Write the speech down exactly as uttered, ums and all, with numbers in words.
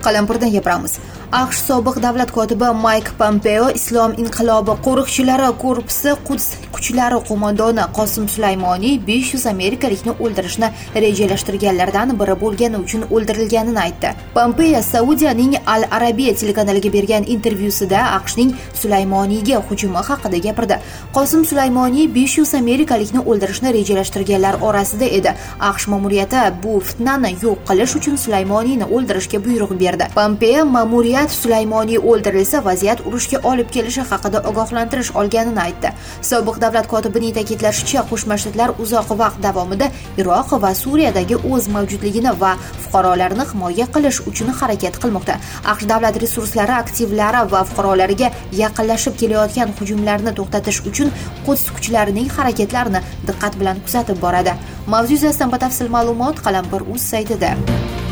Qalampirdan gapiramiz. AQSh sobiq davlat kotibi Mayk Pompeo Islom inqilobi qo'riqchilari korpusi Quds kuchlari qo'mondoni Qosim Sulaymoniy besh yuz amerikalikni o'ldirishni rejalashtirganlardan biri bo'lgani uchun o'ldirilganini aytdi. Pompeo Saudiyaning Al Arabiya telekanaliga bergan intervyusida AQShning Sulaymoniyga hujumi haqida gapirdi. Qosim Sulaymoniy besh yuz amerikalikni o'ldirishni rejalashtirganlar orasida edi. AQSh ma'muriyati bu fitnani yo'q qilish uchun Sulaymoniyni o'ldirishga buyruq berdi. Pompeo ma'muriyat Sulaymoniy o'ldirilsa vaziyat urushga olib kelishi haqida ogohlantirish olganini aytdi. Sobiq davlat kotibining ta'kidlashicha, Qo'shma Shtatlar uzoq vaqt davomida Iroq va Suriyadagi o'z mavjudligini va fuqarolarini himoya qilish uchun harakat qilmoqda. AQSh davlat resurslari aktivlari va fuqarolariga yaqinlashib kelayotgan hujumlarni to'xtatish uchun Quds kuchlarining harakatlarini diqqat bilan kuzatib boradi. Mavzu yuzasidan batafsil ma'lumot Qalampir.uz saytida.